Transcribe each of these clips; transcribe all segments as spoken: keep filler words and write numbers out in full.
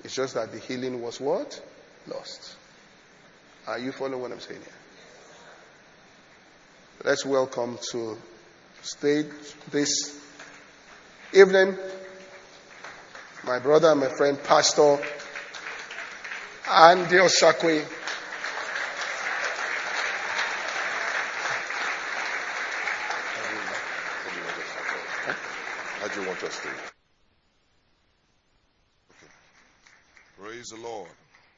It's just that the healing was what? Lost. Are you following what I'm saying here? Let's welcome to stage this evening my brother and my friend, Pastor Andy Osakwe. How do you want us to? Okay. Praise the Lord.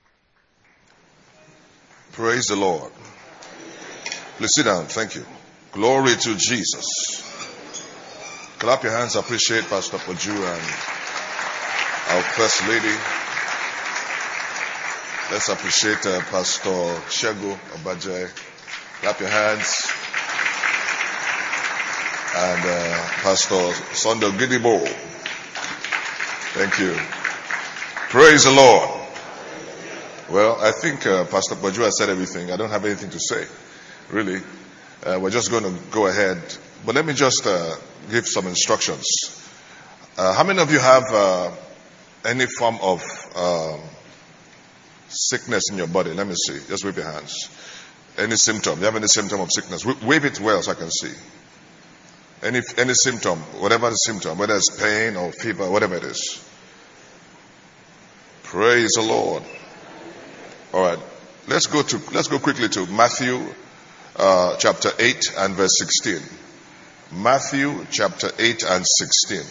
Praise the Lord. Please sit down. Thank you. Glory to Jesus. Clap your hands. Appreciate Pastor Paju and our First Lady. Let's appreciate uh, Pastor Shego Obajai. Clap your hands. And uh, Pastor Sunday Gidibo. Thank you. Praise the Lord. Well, I think uh, Pastor Paju has said everything. I don't have anything to say, really. Uh, we're just going to go ahead. But let me just uh, give some instructions. Uh, how many of you have uh, any form of um, sickness in your body? Let me see. Just wave your hands. Any symptom? You have any symptom of sickness? Wave it well so I can see. Any any symptom, whatever the symptom, whether it's pain or fever, whatever it is. Praise the Lord. All right, let's go to let's go quickly to Matthew uh, chapter eight and verse sixteen. Matthew chapter eight and sixteen.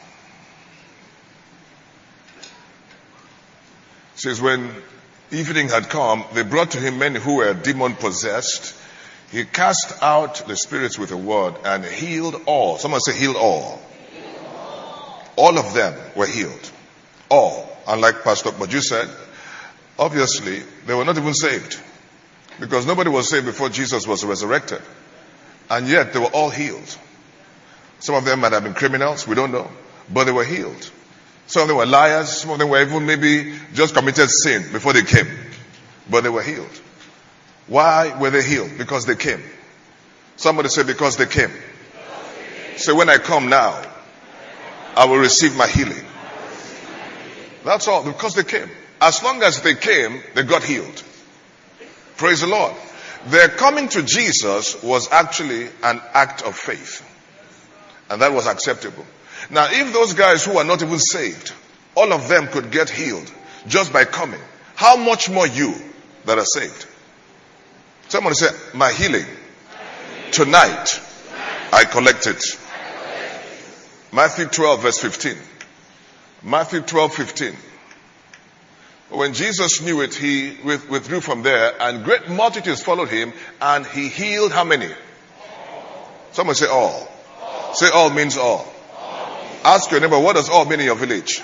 It says, when evening had come, they brought to him many who were demon possessed. He cast out the spirits with a word and healed all. Someone say healed all. Healed all. All of them were healed. All. And like Pastor Baju said, obviously they were not even saved. Because nobody was saved before Jesus was resurrected. And yet they were all healed. Some of them might have been criminals, we don't know. But they were healed. Some of them were liars. Some of them were even maybe just committed sin before they came. But they were healed. Why were they healed? Because they came. Somebody say, because they came. Say, when I come now, I will receive my healing. That's all, because they came. As long as they came, they got healed. Praise the Lord. Their coming to Jesus was actually an act of faith. And that was acceptable. Now, if those guys who are not even saved, all of them could get healed just by coming, how much more you that are saved? Someone say, my healing tonight I collect it. Matthew twelve verse fifteen. Matthew twelve fifteen. When Jesus knew it, he withdrew from there, and great multitudes followed him, and he healed how many? Someone say all. Say all means all. Ask your neighbor, what does all mean in your village?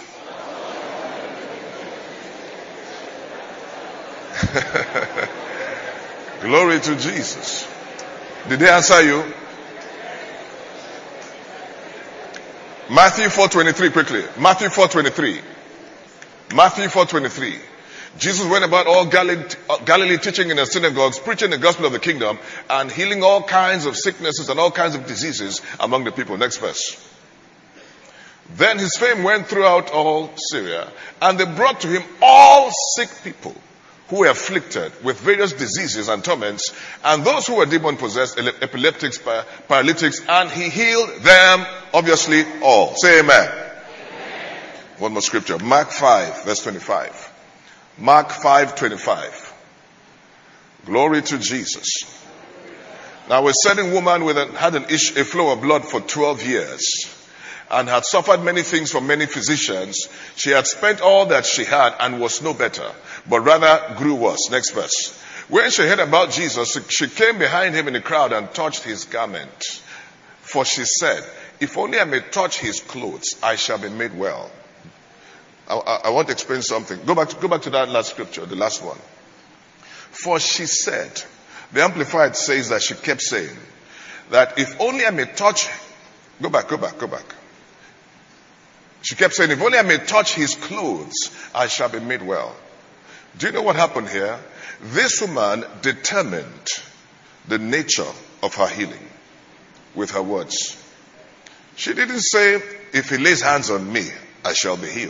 Glory to Jesus. Did they answer you? Matthew four twenty-three quickly. Matthew four twenty-three. Matthew four twenty-three. Jesus went about all Galilee, Galilee teaching in the synagogues, preaching the gospel of the kingdom, and healing all kinds of sicknesses and all kinds of diseases among the people. Next verse. Then his fame went throughout all Syria, and they brought to him all sick people who were afflicted with various diseases and torments, and those who were demon-possessed, epileptics, paralytics, and he healed them, obviously, all. Say amen. Amen. One more scripture. Mark five, verse twenty-five. Mark five, twenty-five. Glory to Jesus. Now a certain woman with a, had an ish, a flow of blood for twelve years, and had suffered many things from many physicians. She had spent all that she had and was no better, but rather grew worse. Next verse. When she heard about Jesus, she came behind him in the crowd and touched his garment. For she said, if only I may touch his clothes, I shall be made well. I, I, I want to explain something. Go back, to, go back to that last scripture, the last one. For she said, the Amplified says that she kept saying, that if only I may touch, go back, go back, go back. She kept saying, if only I may touch his clothes, I shall be made well. Do you know what happened here? This woman determined the nature of her healing with her words. She didn't say, if he lays hands on me, I shall be healed.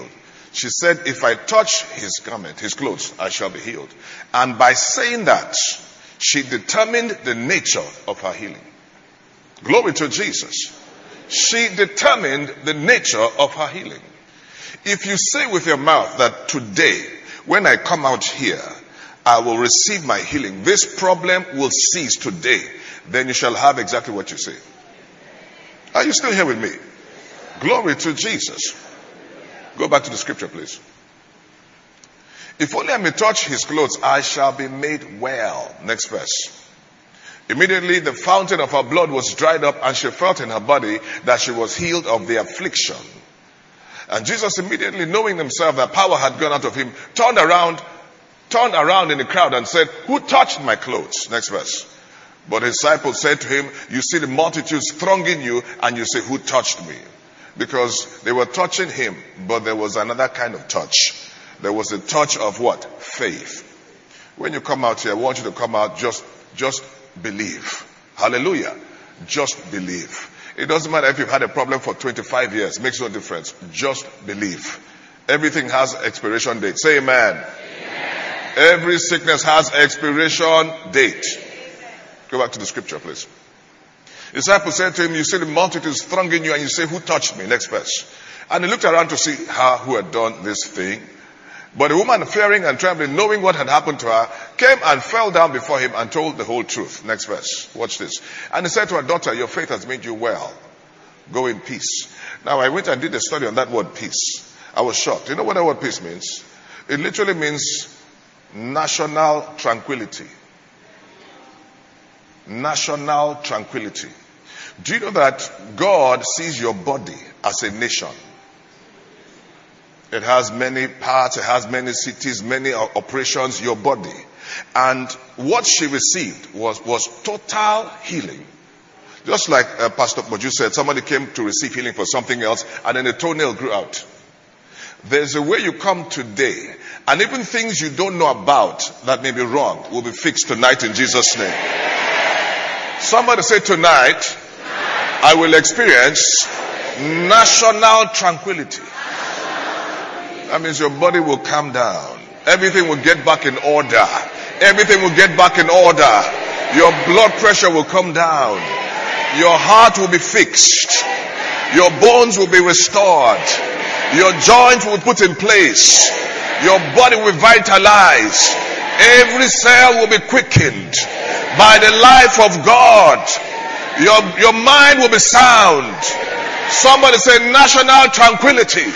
She said, if I touch his garment, his clothes, I shall be healed. And by saying that, she determined the nature of her healing. Glory to Jesus. She determined the nature of her healing. If you say with your mouth that today, when I come out here, I will receive my healing, this problem will cease today, then you shall have exactly what you say. Are you still here with me? Glory to Jesus. Go back to the scripture, please. If only I may touch his clothes, I shall be made well. Next verse. Immediately the fountain of her blood was dried up, and she felt in her body that she was healed of the affliction. And Jesus, immediately knowing himself that power had gone out of him, turned around, turned around in the crowd and said, who touched my clothes? Next verse. But his disciples said to him, you see the multitudes thronging you, and you say, who touched me? Because they were touching him, but there was another kind of touch. There was a touch of what? Faith. When you come out here, I want you to come out, just, just believe. Hallelujah. Just believe. It doesn't matter if you've had a problem for twenty-five years. It makes no difference. Just believe. Everything has expiration date. Say amen. Amen. Every sickness has expiration date. Go back to the scripture, please. The disciples said to him, you see the multitudes thronging you, and you say, who touched me? Next verse. And he looked around to see her who had done this thing. But the woman, fearing and trembling, knowing what had happened to her, came and fell down before him and told the whole truth. Next verse. Watch this. And he said to her, daughter, your faith has made you well. Go in peace. Now I went and did a study on that word peace. I was shocked. You know what that word peace means? It literally means national tranquility. National tranquility. Do you know that God sees your body as a nation? It has many parts, it has many cities, many operations, your body. And what she received was, was total healing. Just like uh, Pastor Moju said, somebody came to receive healing for something else, and then a toenail grew out. There's a way you come today, and even things you don't know about that may be wrong will be fixed tonight in Jesus' name. Somebody say, tonight, I will experience national tranquility. That means your body will calm down. Everything will get back in order. Everything will get back in order. Your blood pressure will come down. Your heart will be fixed. Your bones will be restored. Your joints will be put in place. Your body will be vitalized. Every cell will be quickened by the life of God. Your, your mind will be sound. Somebody say national tranquility.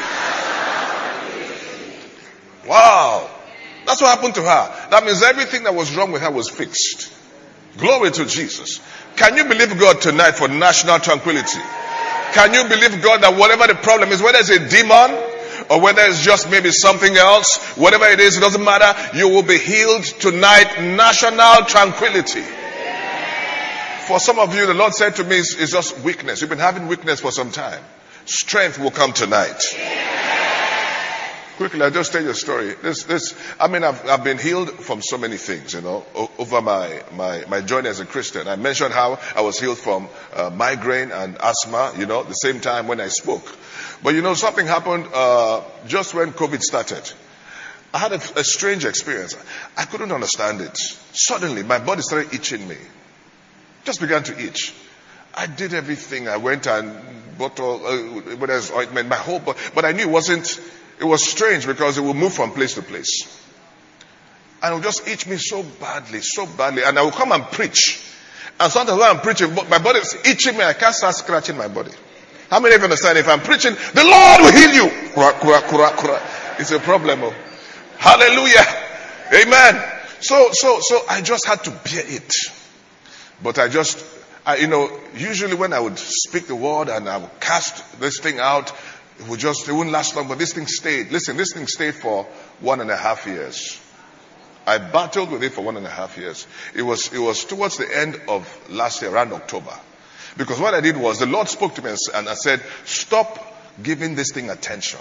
Wow. That's what happened to her. That means everything that was wrong with her was fixed. Glory to Jesus. Can you believe God tonight for national tranquility? Can you believe God that whatever the problem is, whether it's a demon or whether it's just maybe something else, whatever it is, it doesn't matter. You will be healed tonight. National tranquility. For some of you, the Lord said to me, it's, it's just weakness. You've been having weakness for some time. Strength will come tonight. Quickly, I'll just tell you a story. This, this, I mean, I've, I've been healed from so many things, you know, o- over my, my, my journey as a Christian. I mentioned how I was healed from uh, migraine and asthma, you know, the same time when I spoke. But you know, something happened uh, just when COVID started. I had a, a strange experience. I couldn't understand it. Suddenly, my body started itching me. Just began to itch. I did everything. I went and bought all, uh, whether it's ointment, my whole body. But I knew it wasn't. It was strange because it would move from place to place. And it would just itch me so badly, so badly. And I would come and preach. And sometimes when I'm preaching, my body is itching me. I can't start scratching my body. How many of you understand? If I'm preaching, the Lord will heal you. It's a problem. Oh. Hallelujah. Amen. So, so, so I just had to bear it. But I just, I, you know, usually when I would speak the word and I would cast this thing out, it would just, it wouldn't last long, but this thing stayed. Listen, this thing stayed for one and a half years. I battled with it for one and a half years. It was, it was towards the end of last year, around October. Because what I did was, the Lord spoke to me and I said, stop giving this thing attention.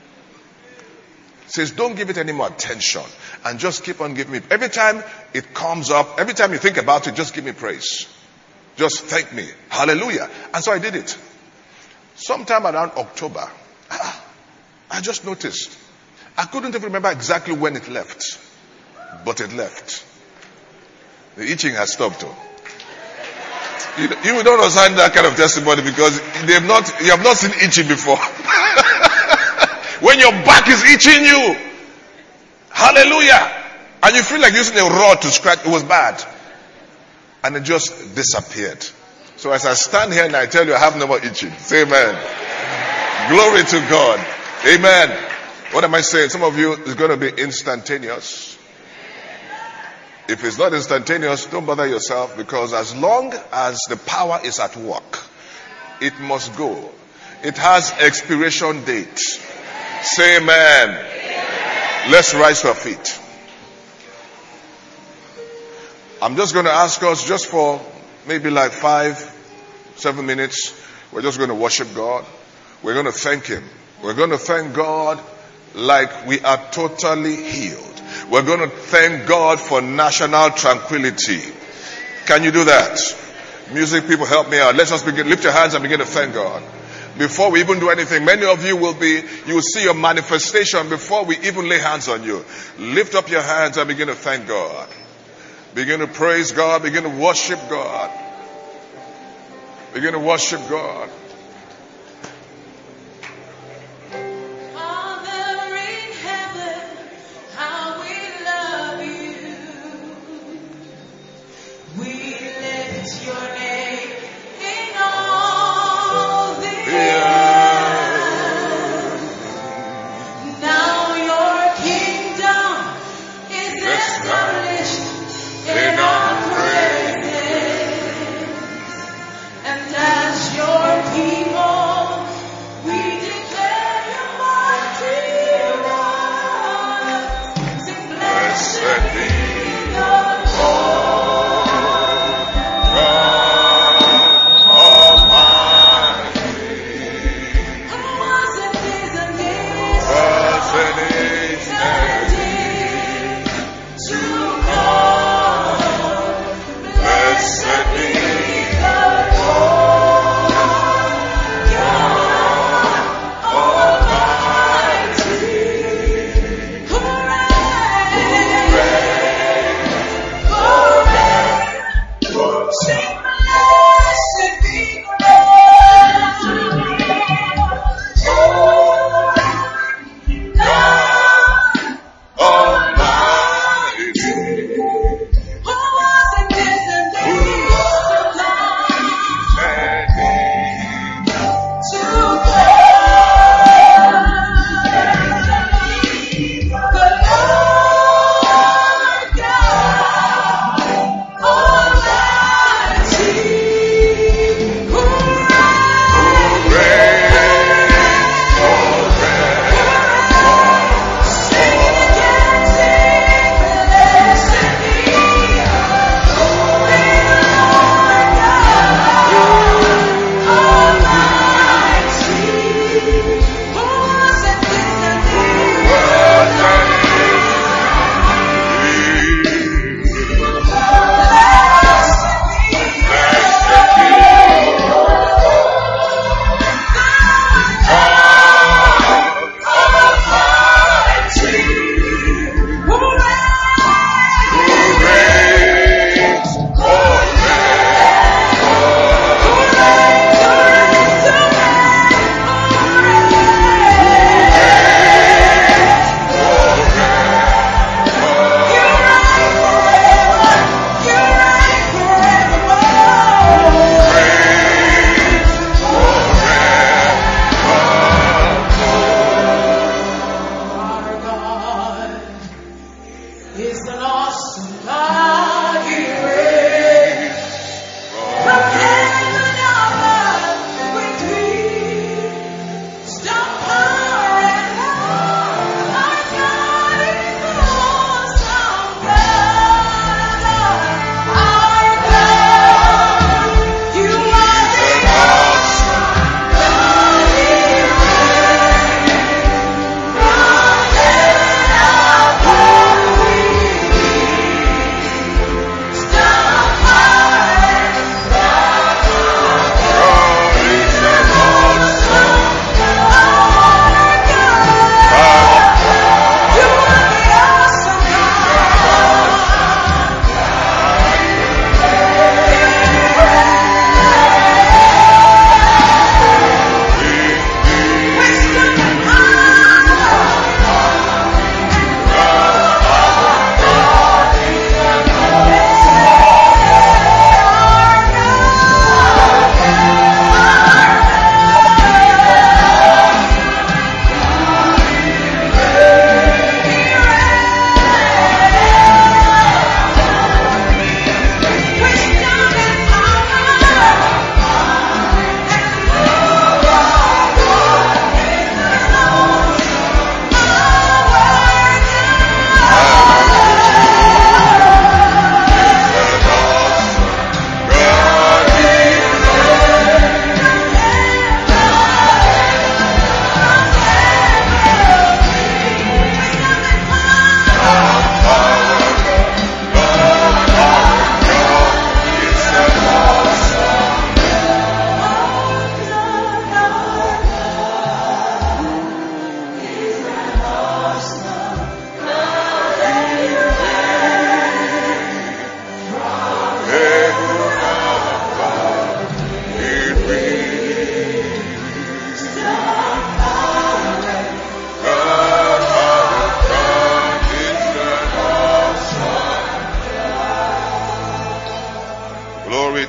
He says, don't give it any more attention. And just keep on giving me. Every time it comes up, every time you think about it, just give me praise. Just thank me. Hallelujah. And so I did it. Sometime around October, I just noticed I couldn't even remember exactly when it left, but it left. The itching has stopped. Though. You, you don't understand that kind of testimony because they've not, you have not seen itching before. When your back is itching you, hallelujah, and you feel like using a rod to scratch, it was bad. And it just disappeared. So as I stand here and I tell you I have no more itching. Say amen. Glory to God. Amen. What am I saying? Some of you is going to be instantaneous. If it's not instantaneous, don't bother yourself because as long as the power is at work, it must go. It has expiration date. Say amen. Amen. Let's rise to our feet. I'm just going to ask us just for maybe like five, seven minutes. We're just going to worship God. We're going to thank Him. We're going to thank God like we are totally healed. We're going to thank God for national tranquility. Can you do that? Music people, help me out. Let's just begin. Lift your hands and begin to thank God. Before we even do anything, many of you will be, you will see your manifestation before we even lay hands on you. Lift up your hands and begin to thank God. Begin to praise God. Begin to worship God. Begin to worship God. Father in heaven, how we love you. We lift your name in all the earth. Now your kingdom is established in our praises, and as your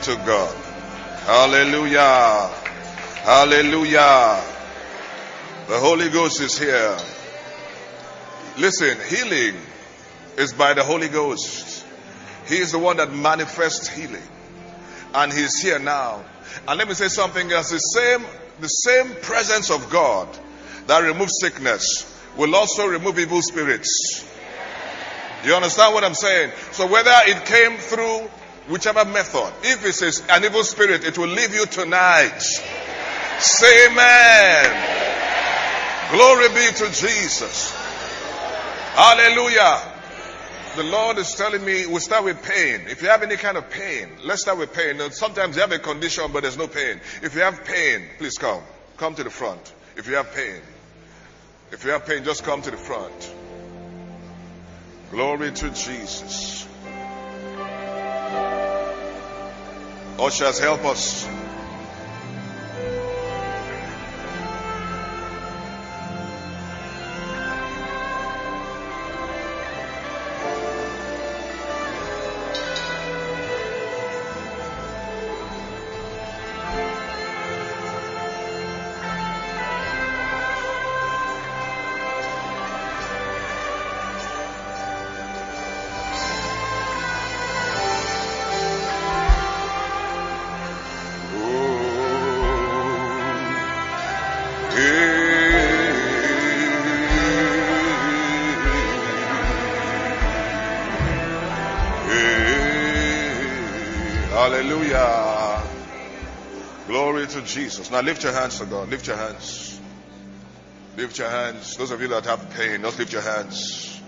to God. Hallelujah. Hallelujah. The Holy Ghost is here. Listen, healing is by the Holy Ghost. He is the one that manifests healing. And He's here now. And let me say something else. The same, the same presence of God that removes sickness will also remove evil spirits. You understand what I'm saying? So whether it came through whichever method, if it's an evil spirit, it will leave you tonight. Say amen. Glory be to Jesus. Hallelujah. The Lord is telling me we start with pain. If you have any kind of pain, let's start with pain. Now, sometimes you have a condition but there's no pain. If you have pain, please come. Come to the front. If you have pain. If you have pain, just come to the front. Glory to Jesus. Ushers, help us. Hallelujah. Glory to Jesus. Now lift your hands to God. Lift your hands. Lift your hands. Those of you that have pain, just lift your hands.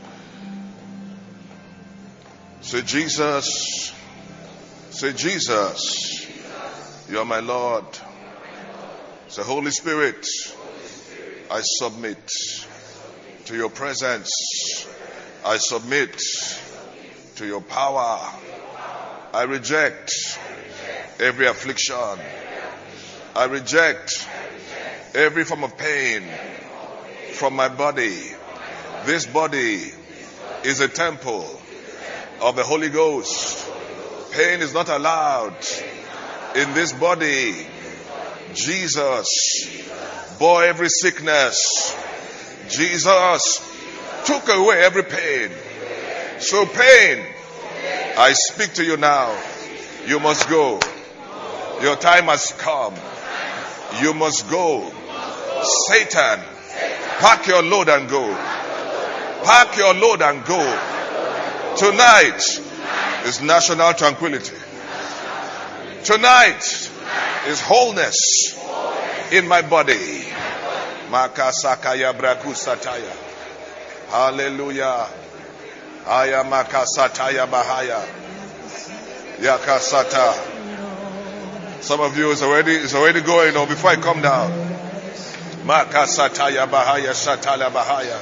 Say, Jesus. Say, Jesus. You are my Lord. Say, Holy Spirit, I submit to your presence. I submit to your power. I reject every affliction. I reject every form of pain from my body. This body is a temple of the Holy Ghost. Pain is not allowed in this body. Jesus bore every sickness. Jesus took away every pain. So pain, I speak to you now. You must go. Your time has come. You must go. Satan, pack your load and go. Pack your load and go. Tonight is national tranquility. Tonight is wholeness in my body. Makasakaya braku sataya. Hallelujah. Aya makasataya bahaya. Yakasata. Some of you is already is already going on before I come down. Makasataya bahaya satala bahaya.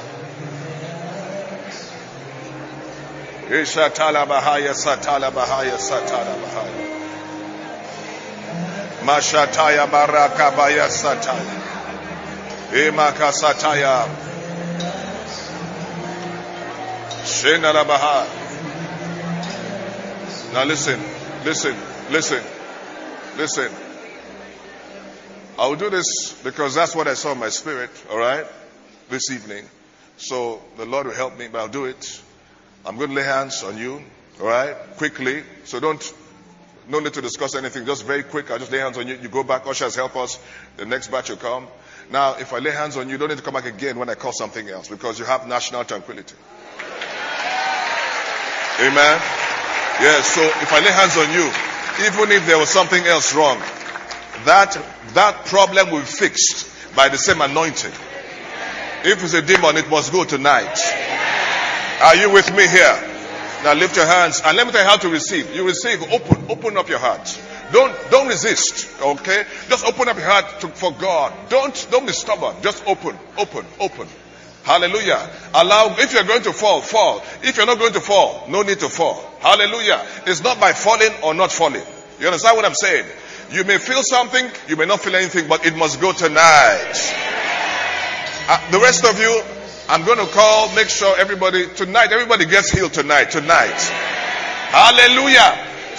Ishatala bahaya satala bahaya satala bahaya. Mashataya baraka baya sataya. Imakasataya. Shenala bahaya. Now listen, listen, listen, listen. I will do this because that's what I saw in my spirit, alright, this evening. So the Lord will help me, but I'll do it. I'm going to lay hands on you, alright, quickly. So don't, no need to discuss anything, just very quick. I'll just lay hands on you. You go back, ushers help us. The next batch will come. Now, if I lay hands on you, you don't need to come back again when I call something else because you have national tranquility. Amen. Yes, so if I lay hands on you, even if there was something else wrong, that that problem will be fixed by the same anointing. If it's a demon, it must go tonight. Are you with me here? Now lift your hands and let me tell you how to receive. You receive, open, open up your heart. Don't don't resist, okay? Just open up your heart to, for God. Don't don't be stubborn. Just open, open, open. Hallelujah. Allow, if you're going to fall, fall. If you're not going to fall, no need to fall. Hallelujah. It's not by falling or not falling. You understand what I'm saying? You may feel something, you may not feel anything, but it must go tonight. Uh, the rest of you, I'm going to call, make sure everybody, tonight, everybody gets healed tonight, tonight. Hallelujah.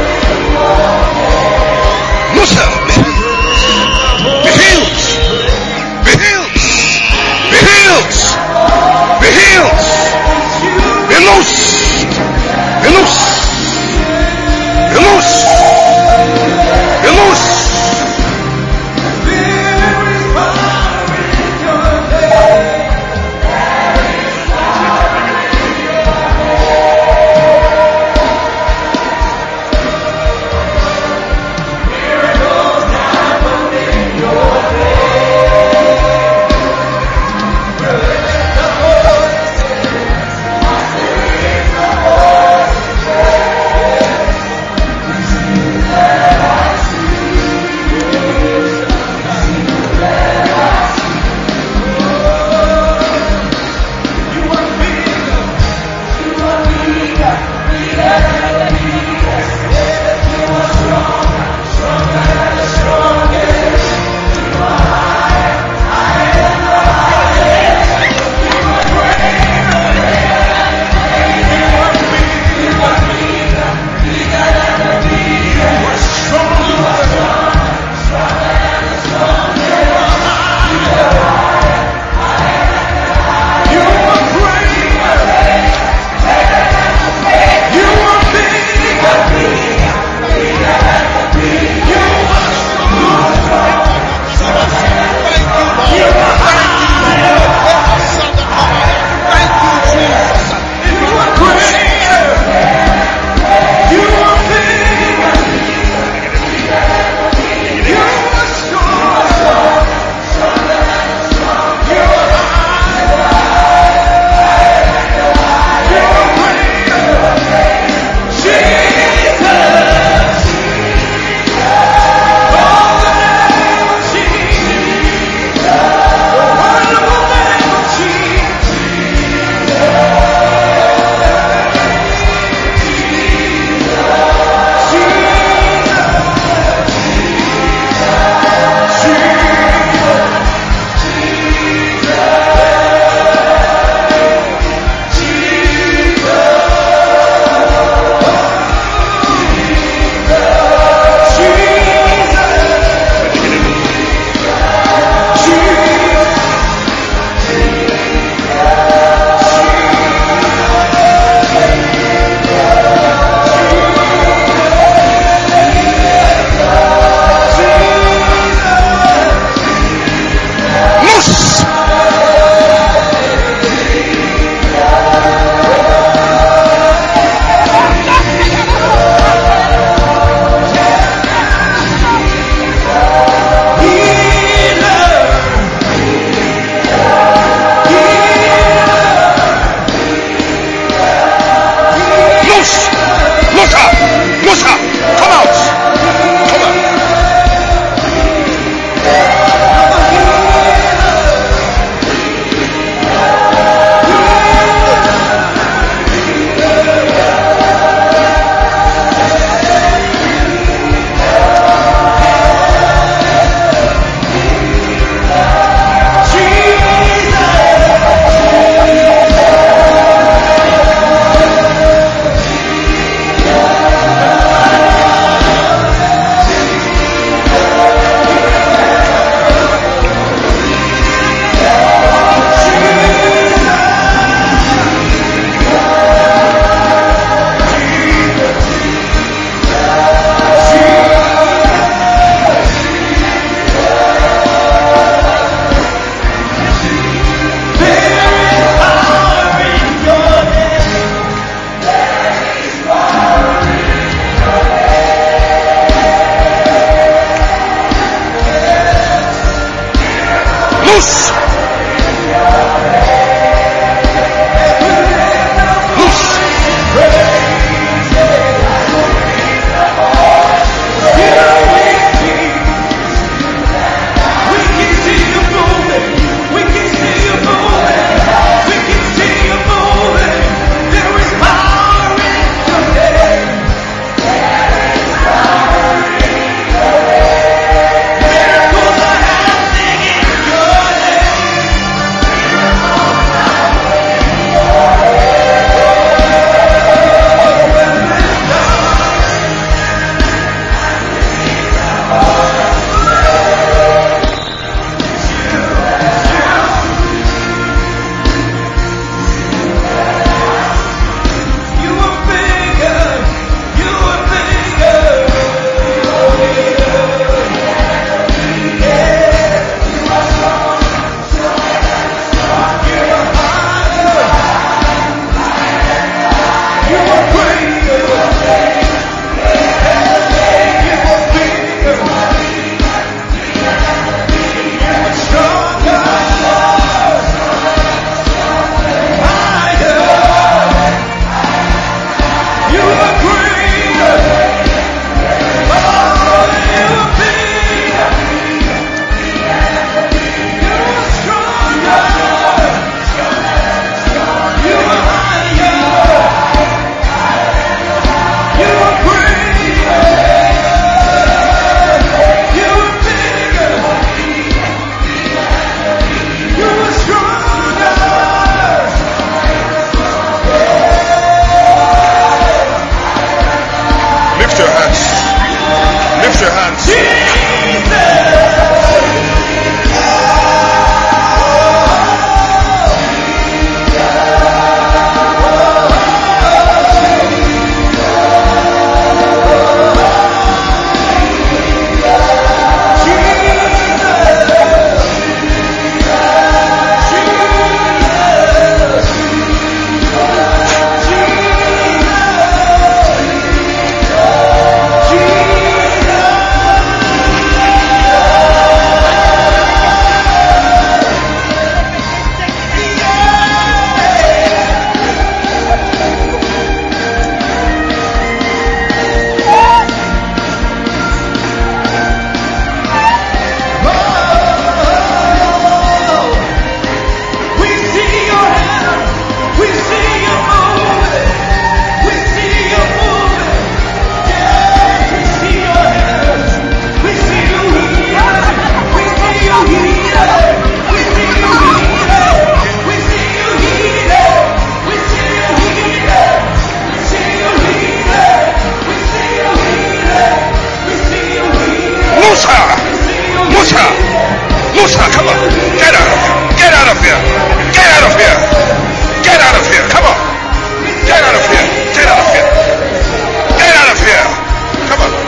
Come on. Get out of here. Get out of here. Get out of here. Get out of here. Come on. Get out of here. Get out of here. Get out of here. Come on.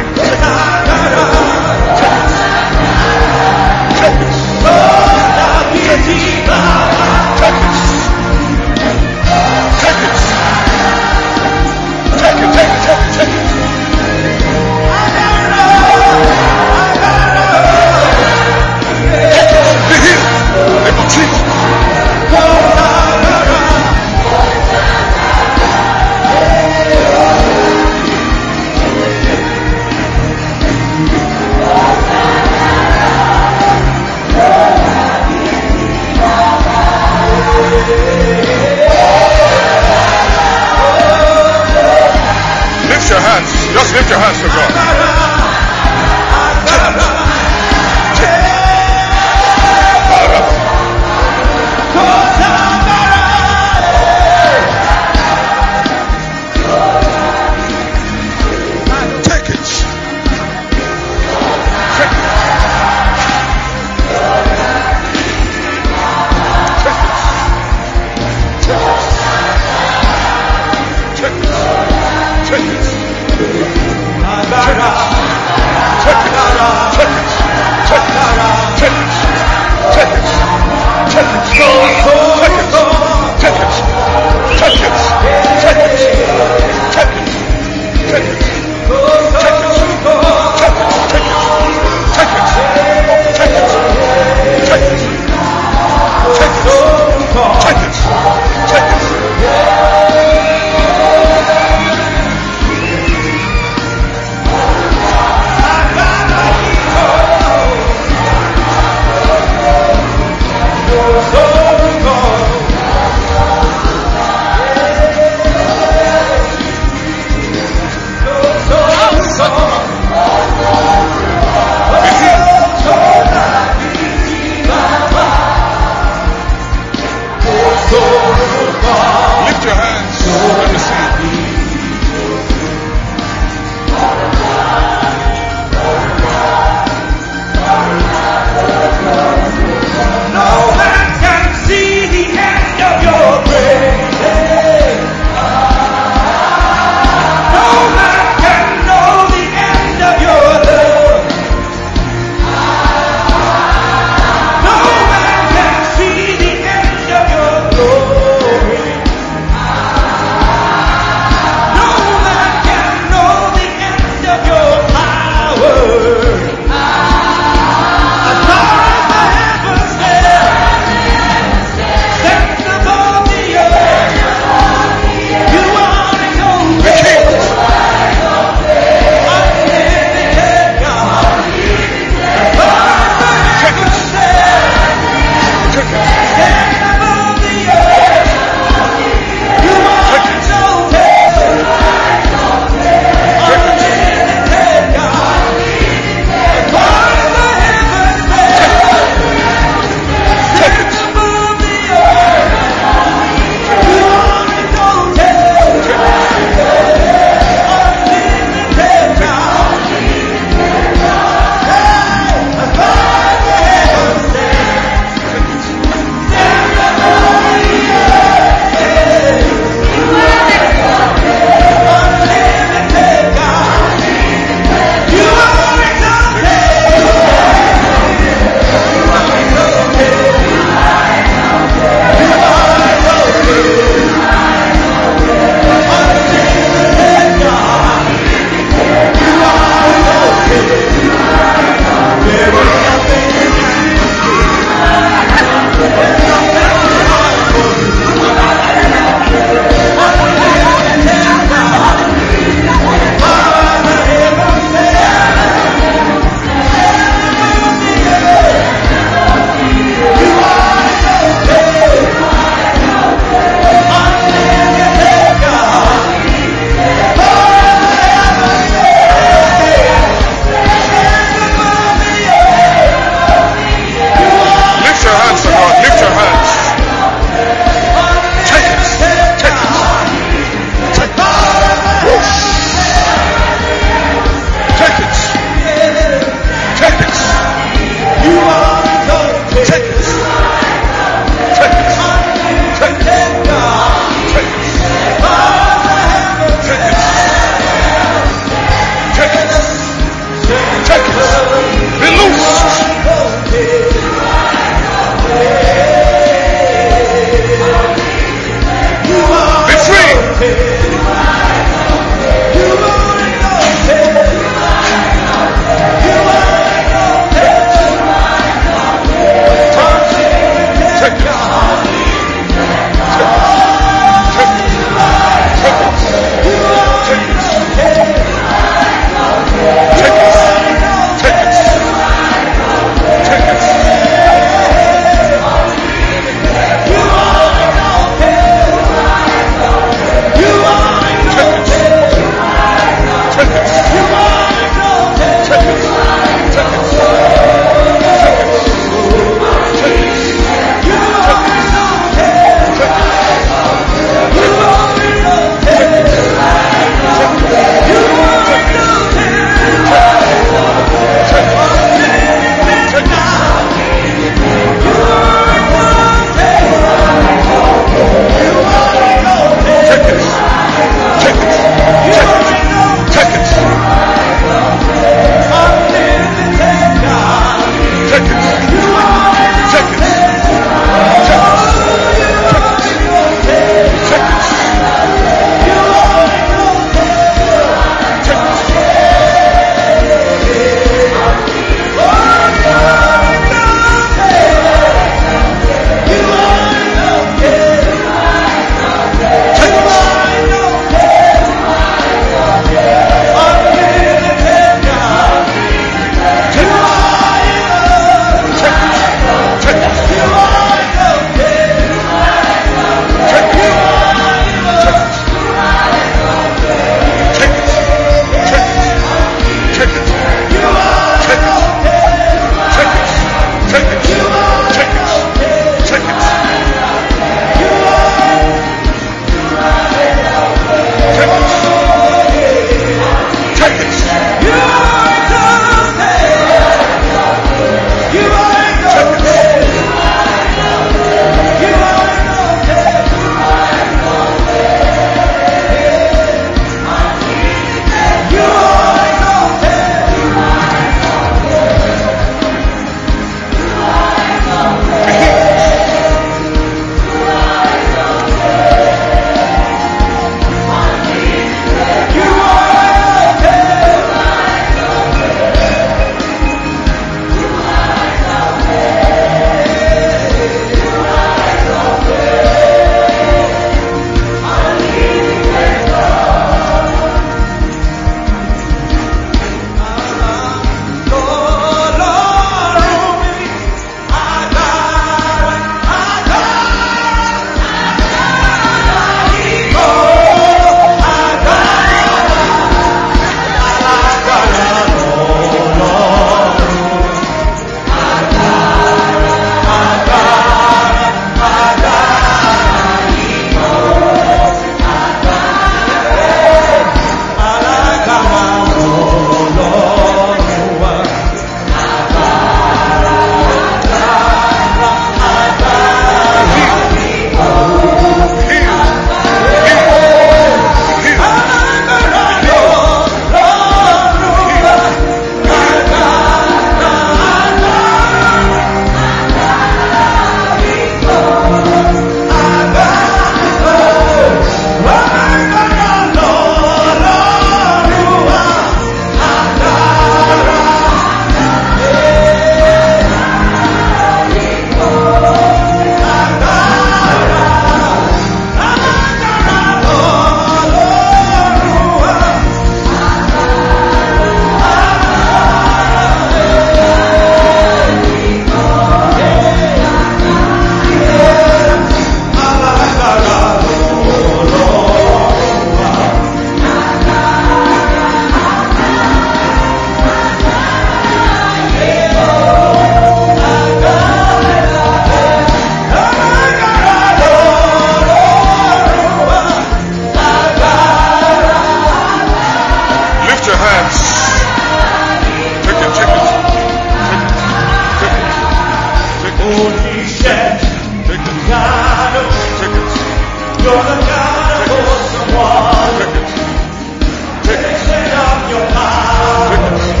Holy Shed, Take it. God of, Take it. you're the God of awesome one. Take it. Take it. Set up your power. Take it.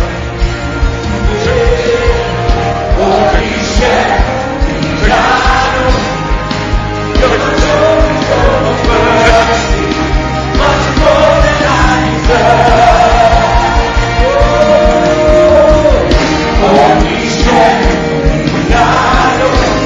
Holy Shed, God of, you're the Lord of mercy, much more than I deserve. Holy Shed, God of,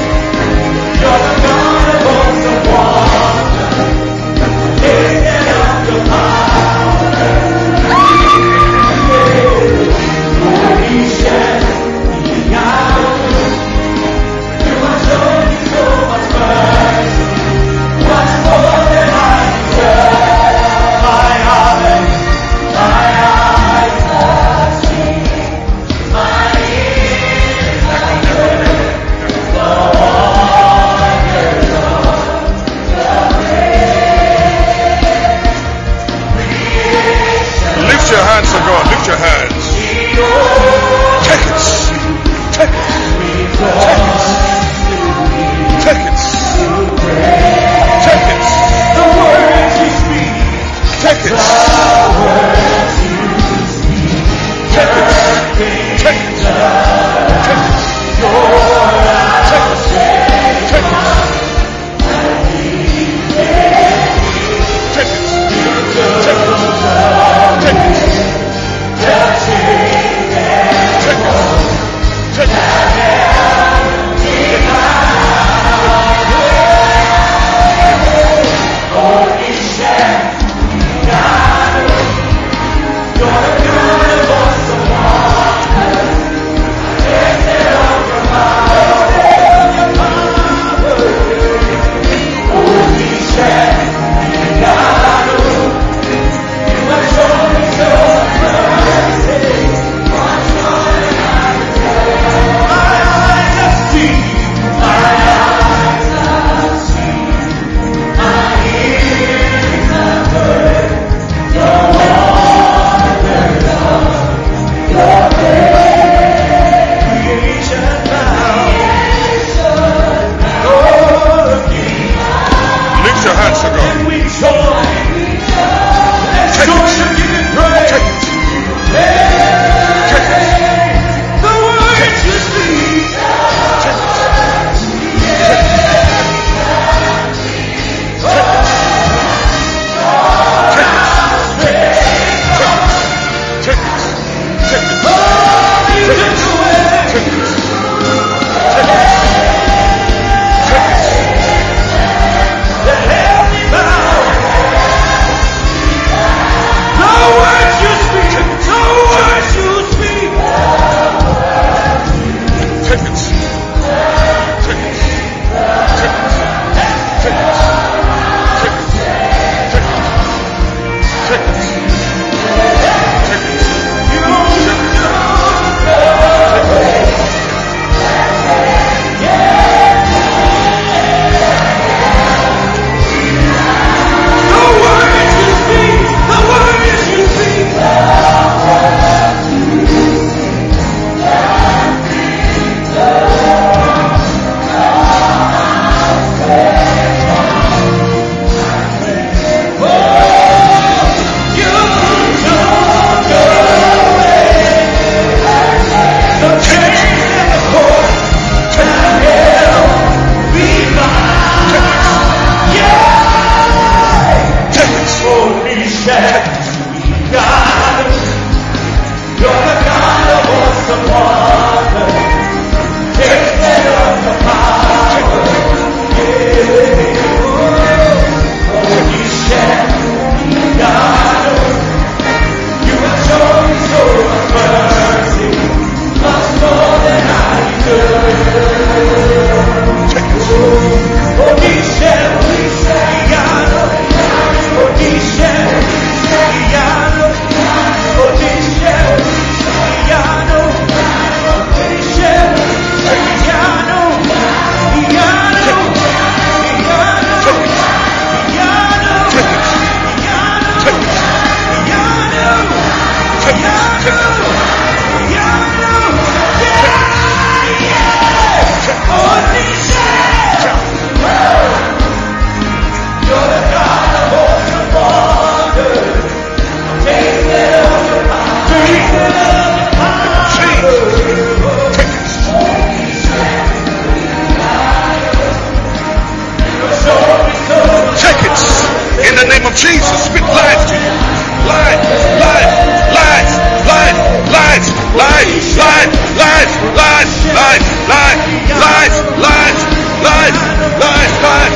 life, life, life, life, life, life, life.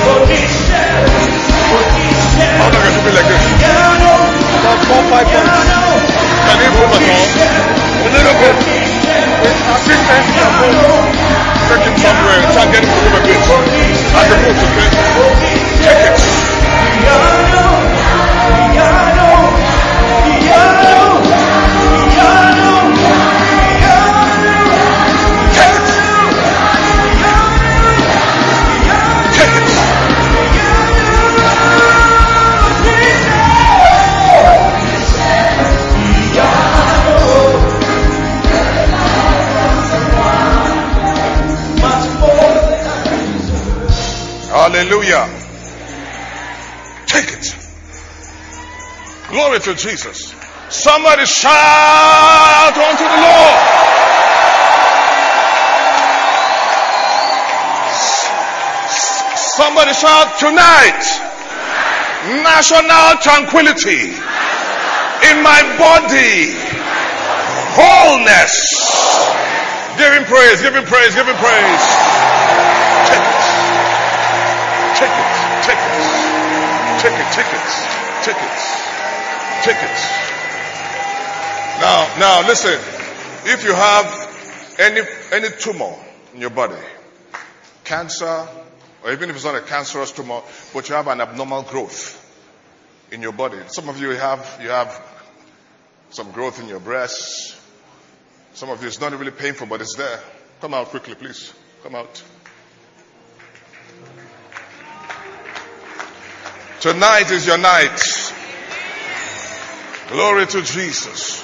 How long has it been like this? About four, five months. Can you move at all? A little bit. I've been testing your phone. Take him somewhere and start getting to move a bit. I can move to bed. Take it. Hallelujah. Take it. Glory to Jesus. Somebody shout unto the Lord. Somebody shout tonight. National tranquility in my body. Wholeness. Give him praise, give him praise, give him praise. Take it. Take it, take it, take it, take it, take it, take it. Now, now listen. If you have any any tumor in your body, cancer, or even if it's not a cancerous tumor, but you have an abnormal growth in your body. Some of you have you have some growth in your breasts. Some of you it's not really painful, but it's there. Come out quickly, please. Come out. Tonight is your night. Glory to Jesus.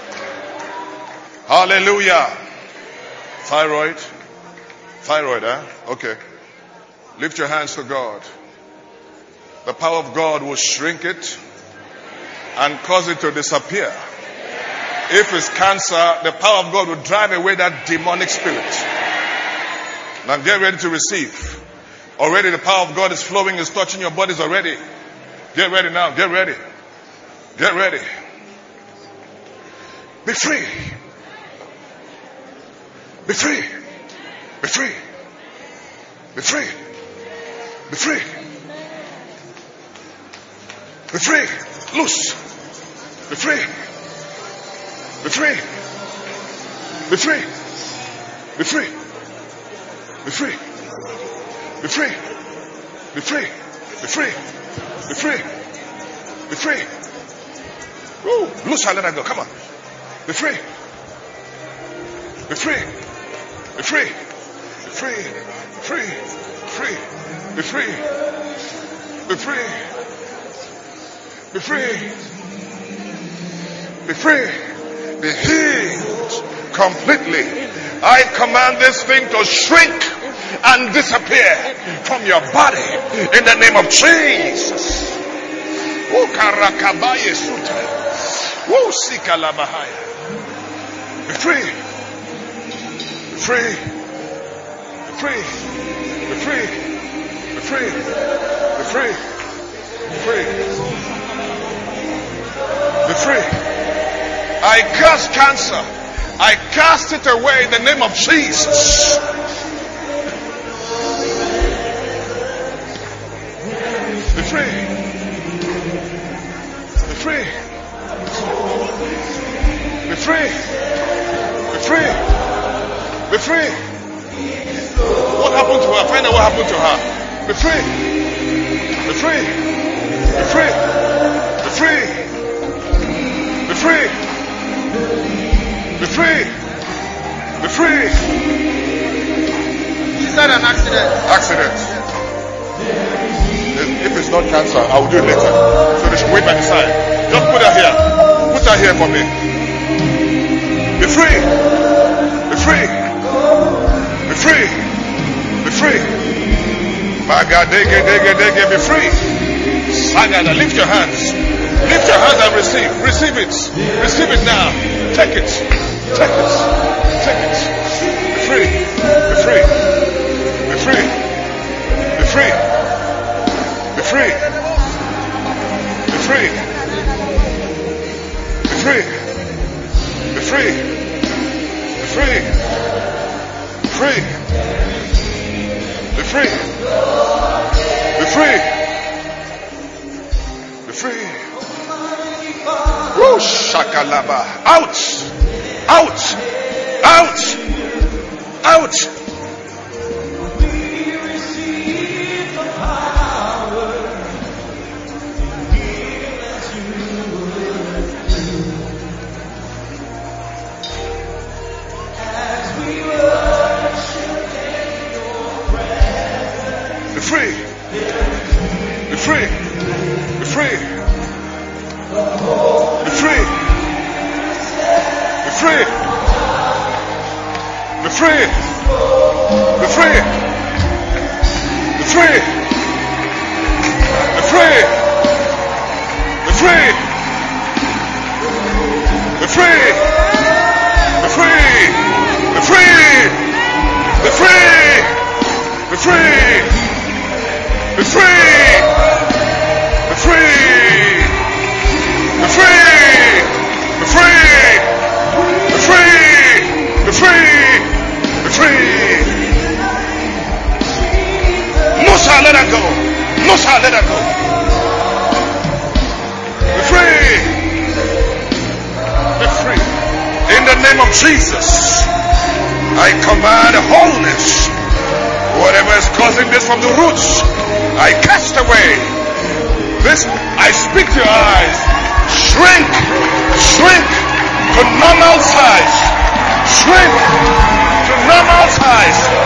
Hallelujah. Thyroid. Thyroid, eh? Okay. Lift your hands to God. The power of God will shrink it and cause it to disappear. If it's cancer, the power of God will drive away that demonic spirit. Now get ready to receive. Already the power of God is flowing, is touching your bodies already. Get ready now, get ready. Get ready. Be free. Be free. Be free. Be free. Be free. Be free. Loose. Be free. Be free. Be free. Be free. Be free. Be free. Be free. Be free. Be free. Be free. Woo. Loose her, let her go. Come on. Be free. Be free. Be free. Be free. Be free. Be free. Be free. Be free. Be free. Be healed completely. I command this thing to shrink and disappear from your body in the name of Jesus. Woo karakabaye suta. Woo sikalabahaya. Be free. Be free. Be free. Be free. Be free. Be free. Be free. Be free. I curse cancer. I cast it away in the name of Jesus. Be free. Be free. Be free. Be free. Be free. What happened to her? Find out what happened to her. Be free. Be free. Be free. Be free. Be free. Be free. Be free. She said an accident. Accident. If it's not cancer, I will do it later. So they should wait by the side. Just put her here. Put her here for me. Be free. Be free. Be free. Be free. My God, dege, dege, dege, be free. Sagada, lift your hands. Lift your hands and receive. Receive it. Receive it now. Take it. Take it. Take it. Be free. Be free. Be free. Be free. Be free. Be free. Be free. Be free. Be free. free. Be free. Be free. Be free. Woo, shakalaba. Out. Out. Out. Out. Be free. Be free. Be free. Be free. Be free. Be free. Be free. Be free. Be free. Be free. Be free. Be free. Be free. Be free. Be free. Be free! Be free! Be free! Be free! Be free! Be free! Be free! Musa, let her go! Musa, let her go! Be free! Be free! In the name of Jesus, I command wholeness. Whatever is causing this from the roots, I cast away. This, I speak to your eyes. Shrink, shrink to normal size. Shrink to normal size.